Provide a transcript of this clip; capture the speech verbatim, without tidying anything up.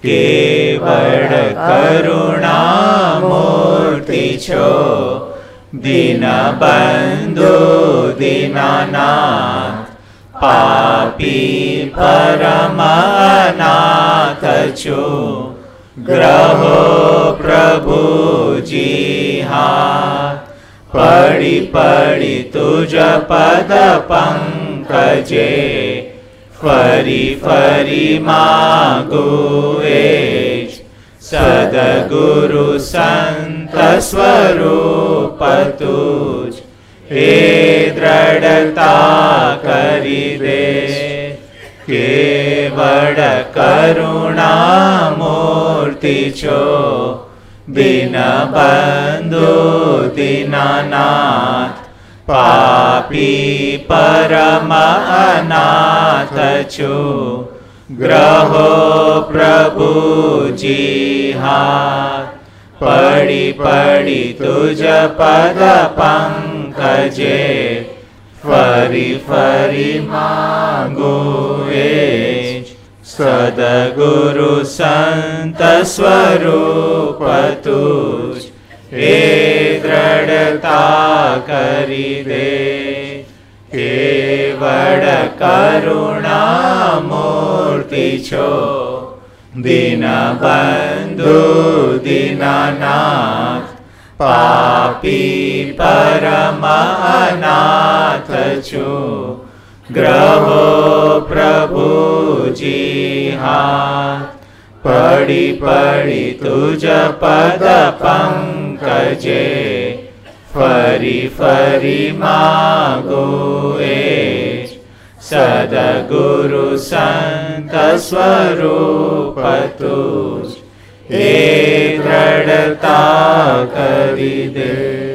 કેવળ કરુણામૂર્તિ છો, દીનબંધુ દીનાનાથ, પાપી પરમનાથ છું, ગ્રહો પ્રભુજી હાથ, પડી પડી તુજ પદ પંકજે, ફરી ફરી માગું એજ, સદગુરુ સંત સ્વરૂપ તુજ, હે દ્રઢતા કરી દે, કેવળ કરુણામૂર્તિ છો, દીનબંધુ દીનાનાથ, પાપી પરમનાથ છું, ગ્રહો પ્રભુજી હાથ, પડી પડી તુજ પદ પંકજે, ફરી ફરી માંગું એજ, સદગુરુ સંત સ્વરૂપ તુજ, હે દ્રઢતા કરી દે, કેવળ કરુણામૂર્તિ છો, દીનબંધુ દીનાનાથ, પાપી પરમનાથ છું, ગ્રહો પ્રભુજી હાથ, પડી પડી તુજ પદ પંકજે, ફરી ફરી માગું એજ, સદગુરુ સંત સ્વરૂપ તુજ, હે દ્રઢતા કરી દે.